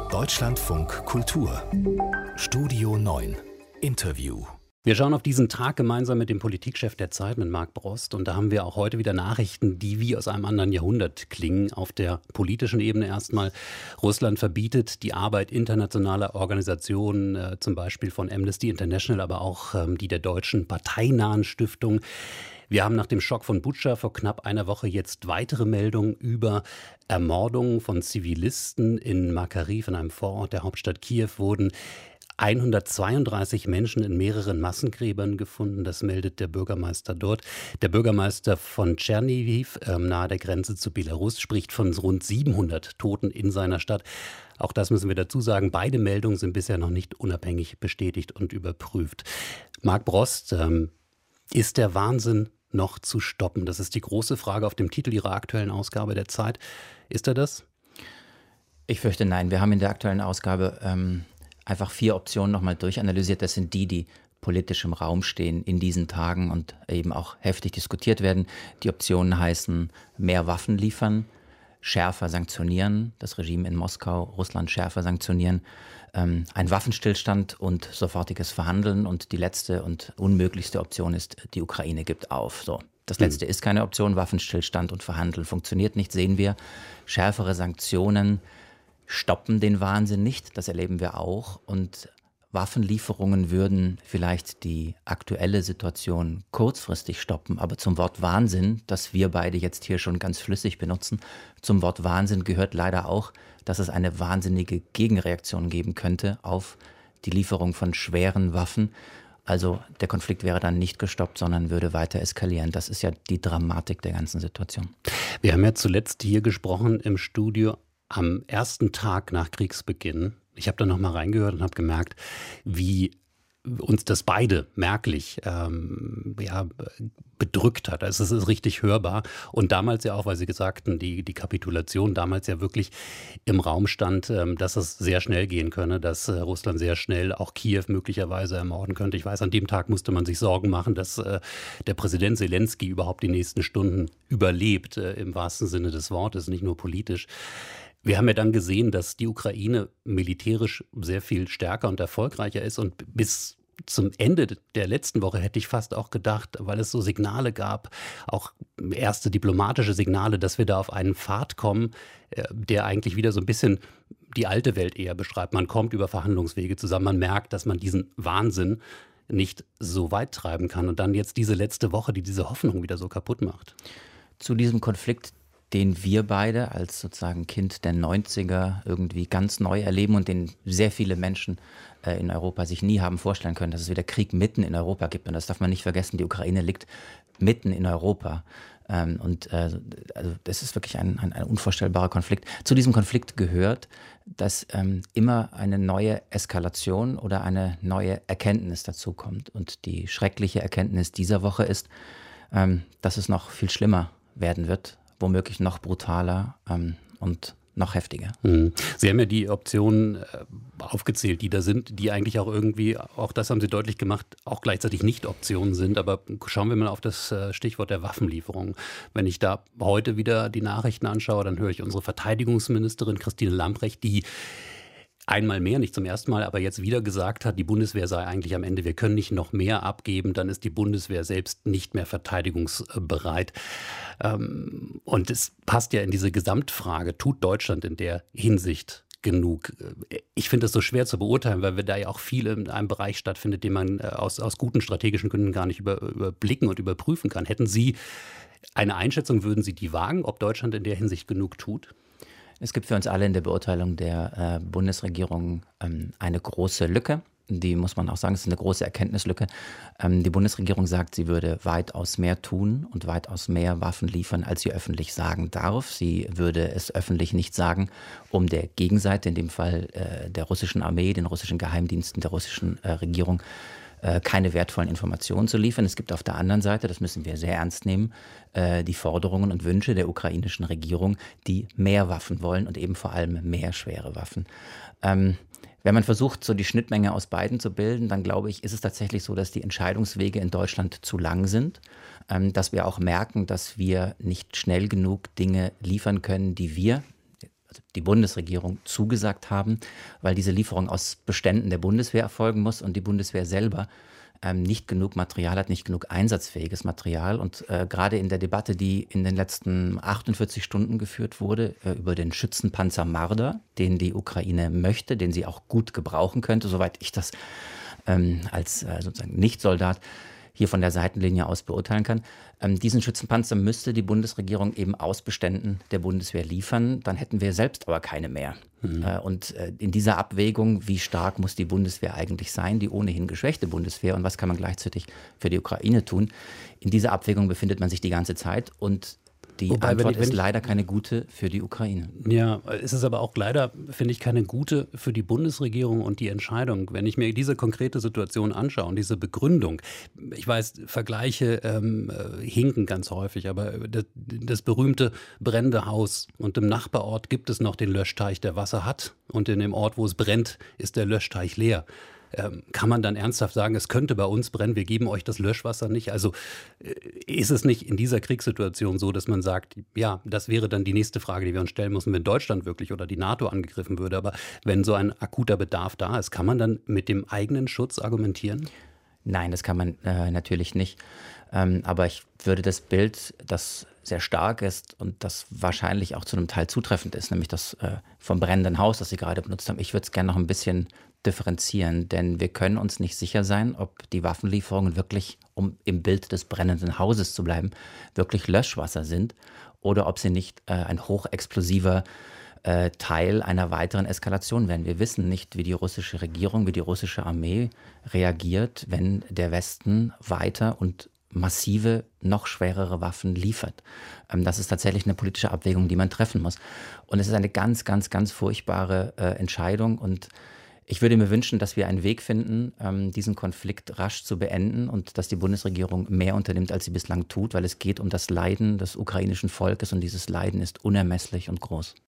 Deutschlandfunk Kultur Studio 9 Interview. Wir schauen auf diesen Tag gemeinsam mit dem Politikchef der Zeit, mit Marc Brost. Und da haben wir auch heute wieder Nachrichten, die wie aus einem anderen Jahrhundert klingen. Auf der politischen Ebene erstmal. Russland verbietet die Arbeit internationaler Organisationen, zum Beispiel von Amnesty International, aber auch die der deutschen parteinahen Stiftung. Wir haben nach dem Schock von Butscha vor knapp einer Woche jetzt weitere Meldungen über Ermordungen von Zivilisten in Makariv, in einem Vorort der Hauptstadt Kiew, wurden 132 Menschen in mehreren Massengräbern gefunden, das meldet der Bürgermeister dort. Der Bürgermeister von Tschernihiv, nahe der Grenze zu Belarus, spricht von rund 700 Toten in seiner Stadt. Auch das müssen wir dazu sagen, beide Meldungen sind bisher noch nicht unabhängig bestätigt und überprüft. Marc Brost, ist der Wahnsinn noch zu stoppen? Das ist die große Frage auf dem Titel Ihrer aktuellen Ausgabe der Zeit. Ist er das? Ich fürchte nein. Wir haben in der aktuellen Ausgabe einfach 4 Optionen nochmal durchanalysiert. Das sind die politisch im Raum stehen in diesen Tagen und eben auch heftig diskutiert werden. Die Optionen heißen mehr Waffen liefern, schärfer sanktionieren, das Regime in Moskau, Russland schärfer sanktionieren, ein Waffenstillstand und sofortiges Verhandeln. Und die letzte und unmöglichste Option ist, die Ukraine gibt auf. So. Das letzte ist keine Option. Waffenstillstand und Verhandeln funktioniert nicht, sehen wir. Schärfere Sanktionen stoppen den Wahnsinn nicht, das erleben wir auch. Und Waffenlieferungen würden vielleicht die aktuelle Situation kurzfristig stoppen. Aber zum Wort Wahnsinn, das wir beide jetzt hier schon ganz flüssig benutzen, zum Wort Wahnsinn gehört leider auch, dass es eine wahnsinnige Gegenreaktion geben könnte auf die Lieferung von schweren Waffen. Also der Konflikt wäre dann nicht gestoppt, sondern würde weiter eskalieren. Das ist ja die Dramatik der ganzen Situation. Wir haben ja zuletzt hier gesprochen im Studio am ersten Tag nach Kriegsbeginn. Ich habe da noch mal reingehört und habe gemerkt, wie uns das beide merklich bedrückt hat. Also es ist richtig hörbar. Und damals ja auch, weil Sie sagten, die Kapitulation damals ja wirklich im Raum stand, dass es sehr schnell gehen könne, dass Russland sehr schnell auch Kiew möglicherweise ermorden könnte. Ich weiß, an dem Tag musste man sich Sorgen machen, dass der Präsident Selenskyj überhaupt die nächsten Stunden überlebt, im wahrsten Sinne des Wortes, nicht nur politisch. Wir haben ja dann gesehen, dass die Ukraine militärisch sehr viel stärker und erfolgreicher ist. Und bis zum Ende der letzten Woche hätte ich fast auch gedacht, weil es so Signale gab, auch erste diplomatische Signale, dass wir da auf einen Pfad kommen, der eigentlich wieder so ein bisschen die alte Welt eher beschreibt. Man kommt über Verhandlungswege zusammen, man merkt, dass man diesen Wahnsinn nicht so weit treiben kann. Und dann jetzt diese letzte Woche, die diese Hoffnung wieder so kaputt macht. Zu diesem Konflikt, den wir beide als sozusagen Kind der 90er irgendwie ganz neu erleben und den sehr viele Menschen in Europa sich nie haben vorstellen können, dass es wieder Krieg mitten in Europa gibt. Und das darf man nicht vergessen, die Ukraine liegt mitten in Europa. Also das ist wirklich ein unvorstellbarer Konflikt. Zu diesem Konflikt gehört, dass immer eine neue Eskalation oder eine neue Erkenntnis dazukommt. Und die schreckliche Erkenntnis dieser Woche ist, dass es noch viel schlimmer werden wird, womöglich noch brutaler und noch heftiger. Sie haben ja die Optionen aufgezählt, die da sind, die eigentlich auch irgendwie, auch das haben Sie deutlich gemacht, auch gleichzeitig nicht Optionen sind. Aber schauen wir mal auf das Stichwort der Waffenlieferung. Wenn ich da heute wieder die Nachrichten anschaue, dann höre ich unsere Verteidigungsministerin Christine Lambrecht, die einmal mehr, nicht zum ersten Mal, aber jetzt wieder gesagt hat, die Bundeswehr sei eigentlich am Ende, wir können nicht noch mehr abgeben, dann ist die Bundeswehr selbst nicht mehr verteidigungsbereit. Und es passt ja in diese Gesamtfrage, tut Deutschland in der Hinsicht genug? Ich finde es so schwer zu beurteilen, weil wir da ja auch viel in einem Bereich stattfindet, den man aus guten strategischen Gründen gar nicht überblicken und überprüfen kann. Hätten Sie eine Einschätzung, würden Sie die wagen, ob Deutschland in der Hinsicht genug tut? Es gibt für uns alle in der Beurteilung der Bundesregierung eine große Lücke. Die muss man auch sagen, es ist eine große Erkenntnislücke. Die Bundesregierung sagt, sie würde weitaus mehr tun und weitaus mehr Waffen liefern, als sie öffentlich sagen darf. Sie würde es öffentlich nicht sagen, um der Gegenseite, in dem Fall der russischen Armee, den russischen Geheimdiensten, der russischen Regierung, keine wertvollen Informationen zu liefern. Es gibt auf der anderen Seite, das müssen wir sehr ernst nehmen, die Forderungen und Wünsche der ukrainischen Regierung, die mehr Waffen wollen und eben vor allem mehr schwere Waffen. Wenn man versucht, so die Schnittmenge aus beiden zu bilden, dann glaube ich, ist es tatsächlich so, dass die Entscheidungswege in Deutschland zu lang sind, dass wir auch merken, dass wir nicht schnell genug Dinge liefern können, die wir die Bundesregierung zugesagt haben, weil diese Lieferung aus Beständen der Bundeswehr erfolgen muss und die Bundeswehr selber nicht genug Material hat, nicht genug einsatzfähiges Material. Und gerade in der Debatte, die in den letzten 48 Stunden geführt wurde, über den Schützenpanzer Marder, den die Ukraine möchte, den sie auch gut gebrauchen könnte, soweit ich das als sozusagen Nicht-Soldat hier von der Seitenlinie aus beurteilen kann. Diesen Schützenpanzer müsste die Bundesregierung eben aus Beständen der Bundeswehr liefern. Dann hätten wir selbst aber keine mehr. Und in dieser Abwägung, wie stark muss die Bundeswehr eigentlich sein, die ohnehin geschwächte Bundeswehr, und was kann man gleichzeitig für die Ukraine tun, in dieser Abwägung befindet man sich die ganze Zeit. Und die Antwort ist leider keine gute für die Ukraine. Ja, es ist aber auch leider, finde ich, keine gute für die Bundesregierung und die Entscheidung. Wenn ich mir diese konkrete Situation anschaue und diese Begründung, ich weiß, Vergleiche hinken ganz häufig, aber das berühmte brennende Haus und im Nachbarort gibt es noch den Löschteich, der Wasser hat, und in dem Ort, wo es brennt, ist der Löschteich leer. Kann man dann ernsthaft sagen, es könnte bei uns brennen, wir geben euch das Löschwasser nicht? Also ist es nicht in dieser Kriegssituation so, dass man sagt, ja, das wäre dann die nächste Frage, die wir uns stellen müssen, wenn Deutschland wirklich oder die NATO angegriffen würde. Aber wenn so ein akuter Bedarf da ist, kann man dann mit dem eigenen Schutz argumentieren? Nein, das kann man natürlich nicht. Aber ich würde das Bild, das sehr stark ist und das wahrscheinlich auch zu einem Teil zutreffend ist, nämlich das vom brennenden Haus, das Sie gerade benutzt haben, ich würde es gerne noch ein bisschen differenzieren, denn wir können uns nicht sicher sein, ob die Waffenlieferungen wirklich, um im Bild des brennenden Hauses zu bleiben, wirklich Löschwasser sind oder ob sie nicht ein hochexplosiver Teil einer weiteren Eskalation werden. Wir wissen nicht, wie die russische Regierung, wie die russische Armee reagiert, wenn der Westen weiter und massive, noch schwerere Waffen liefert. Das ist tatsächlich eine politische Abwägung, die man treffen muss. Und es ist eine ganz, ganz, ganz furchtbare Entscheidung. Und ich würde mir wünschen, dass wir einen Weg finden, diesen Konflikt rasch zu beenden und dass die Bundesregierung mehr unternimmt, als sie bislang tut, weil es geht um das Leiden des ukrainischen Volkes und dieses Leiden ist unermesslich und groß.